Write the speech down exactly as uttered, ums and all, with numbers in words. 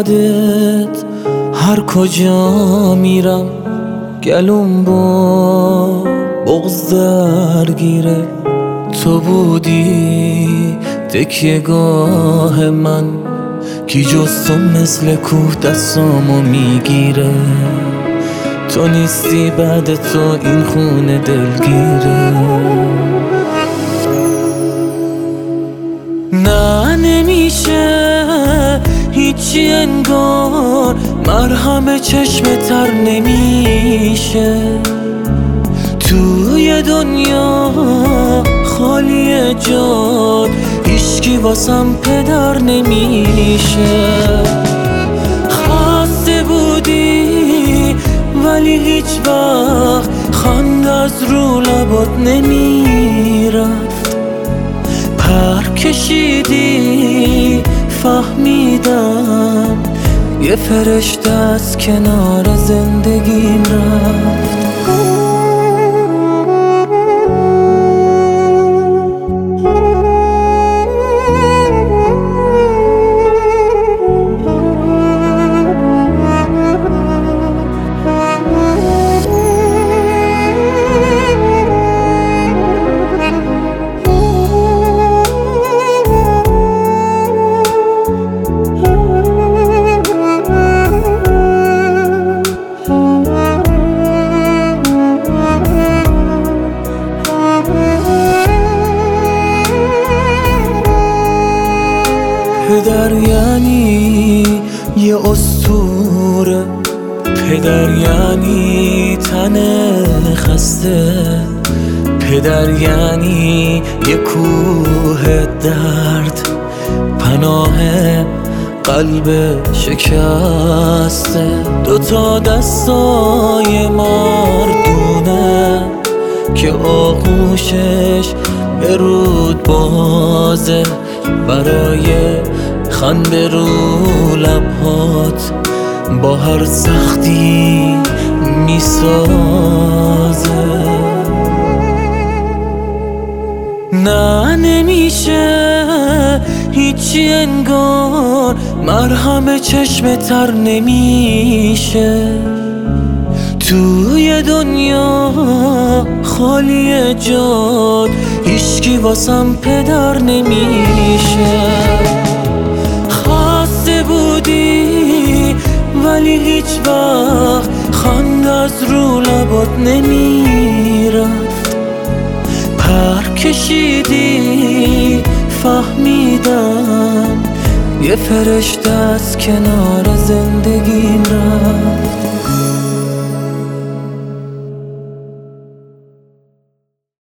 یادت هر کجا میرم گلوم با بغض درگیره. تو بودی تکیه گاه من، کی جز تو مثل کوه دستامو میگیره. تو نیستی بعد تو این خونه دلگیره. نه نمیشه هیچی انگار، مرهم چشم تر نمیشه. توی دنیا خالی جاد، هیچکی واسم پدر نمیشه. خسته بودی ولی هیچ وقت خنده از رو لبات نمیرفت. پر کشیدی فهمیدم یه فرشته از کنار زندگیم رفت. پدر یعنی یه اسطوره، پدر یعنی تن خسته، پدر یعنی یه کوه درد، پناه قلب شکسته. دوتا دستای مردونه که آغوشش به رود بازه، برای خنده رو لبهات با هر سختی میسازه. نه نمیشه هیچی انگار، مرهم چشم تر نمیشه. توی دنیا خالی جاد، هیچکی واسم پدر نمیشه. خسته بودی ولی هیچ وقت خنده از رو لبات نمیرفت. پر کشیدی فهمیدم یه فرشته از کنار زندگیم رفت.